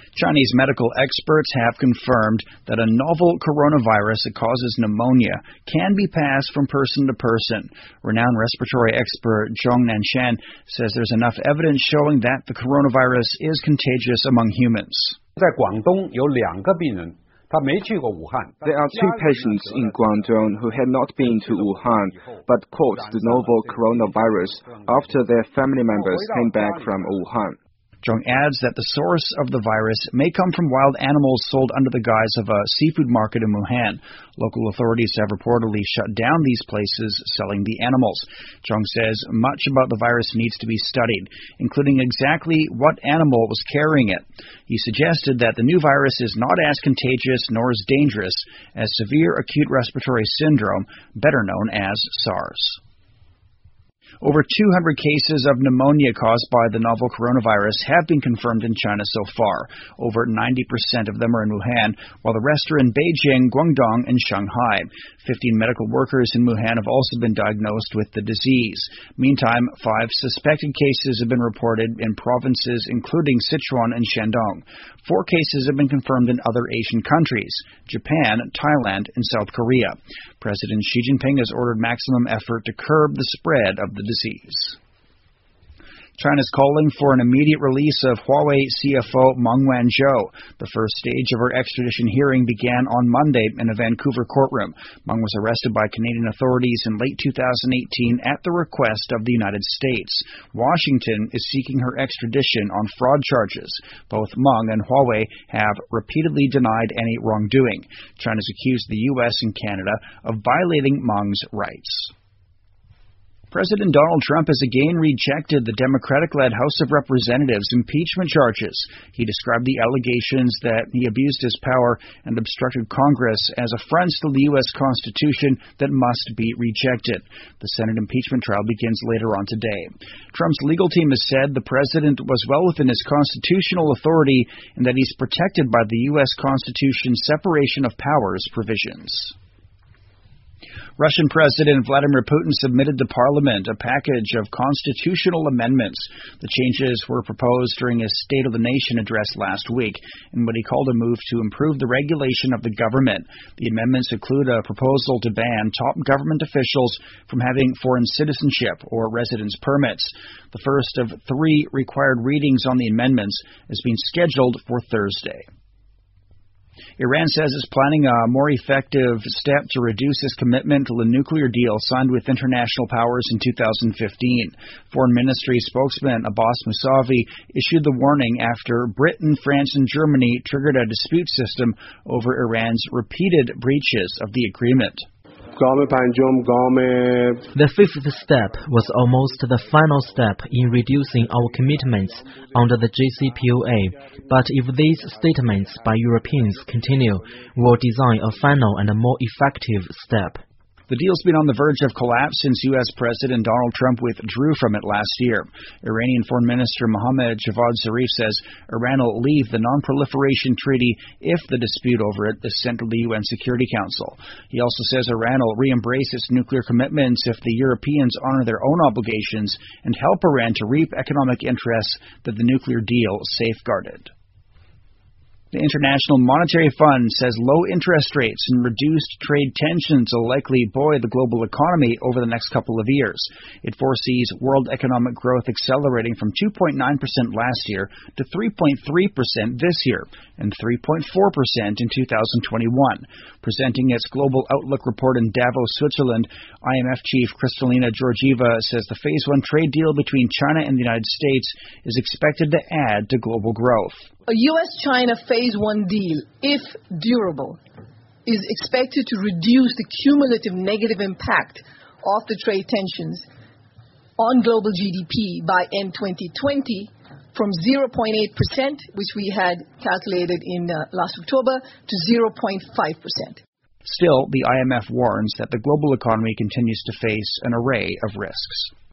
Chinese medical experts have confirmed that a novel coronavirus that causes pneumonia can be passed from person to person. Renowned respiratory expert Zhong Nanshan says there's enough evidence showing that the coronavirus is contagious among humans. There are two patients in Guangdong who had not been to Wuhan but caught the novel coronavirus after their family members came back from Wuhan. Zhong adds that the source of the virus may come from wild animals sold under the guise of a seafood market in Wuhan. Local authorities have reportedly shut down these places selling the animals. Zhong says much about the virus needs to be studied, including exactly what animal was carrying it. He suggested that the new virus is not as contagious nor as dangerous as severe acute respiratory syndrome, better known as SARS. Over 200 cases of pneumonia caused by the novel coronavirus have been confirmed in China so far. Over 90% of them are in Wuhan, while the rest are in Beijing, Guangdong, and Shanghai. 15 medical workers in Wuhan have also been diagnosed with the disease. Meantime, 5 suspected cases have been reported in provinces including Sichuan and Shandong. 4 cases have been confirmed in other Asian countries: Japan, Thailand, and South Korea. President Xi Jinping has ordered maximum effort to curb the spread of the disease. China is calling for an immediate release of Huawei CFO Meng Wanzhou. The first stage of her extradition hearing began on Monday in a Vancouver courtroom. Meng was arrested by Canadian authorities in late 2018 at the request of the United States. Washington is seeking her extradition on fraud charges. Both Meng and Huawei have repeatedly denied any wrongdoing. China has accused the U.S. and Canada of violating Meng's rights. President Donald Trump has again rejected the Democratic-led House of Representatives impeachment charges. He described the allegations that he abused his power and obstructed Congress as affronts to the U.S. Constitution that must be rejected. The Senate impeachment trial begins later on today. Trump's legal team has said the president was well within his constitutional authority and that he's protected by the U.S. Constitution's separation of powers provisions. Russian President Vladimir Putin submitted to Parliament a package of constitutional amendments. The changes were proposed during his State of the Nation address last week in what he called a move to improve the regulation of the government. The amendments include a proposal to ban top government officials from having foreign citizenship or residence permits. The first of 3 required readings on the amendments is being scheduled for Thursday. Iran says it's planning a more effective step to reduce its commitment to the nuclear deal signed with international powers in 2015. Foreign Ministry spokesman Abbas Mousavi issued the warning after Britain, France, and Germany triggered a dispute system over Iran's repeated breaches of the agreement. The 5th step was almost the final step in reducing our commitments under the JCPOA, but if these statements by Europeans continue, we'll design a final and a more effective step. The deal's been on the verge of collapse since U.S. President Donald Trump withdrew from it last year. Iranian Foreign Minister Mohammad Javad Zarif says Iran will leave the Non-Proliferation Treaty if the dispute over it is sent to the UN Security Council. He also says Iran will re-embrace its nuclear commitments if the Europeans honor their own obligations and help Iran to reap economic interests that the nuclear deal safeguarded. The International Monetary Fund says low interest rates and reduced trade tensions will likely buoy the global economy over the next couple of years. It foresees world economic growth accelerating from 2.9% last year to 3.3% this year and 3.4% in 2021. Presenting its Global Outlook report in Davos, Switzerland, IMF chief Kristalina Georgieva says the Phase 1 trade deal between China and the United States is expected to add to global growth. A U.S.-China Phase 1 deal, if durable, is expected to reduce the cumulative negative impact of the trade tensions on global GDP by end 2020 from 0.8%, which we had calculated in last October, to 0.5%. Still, the IMF warns that the global economy continues to face an array of risks.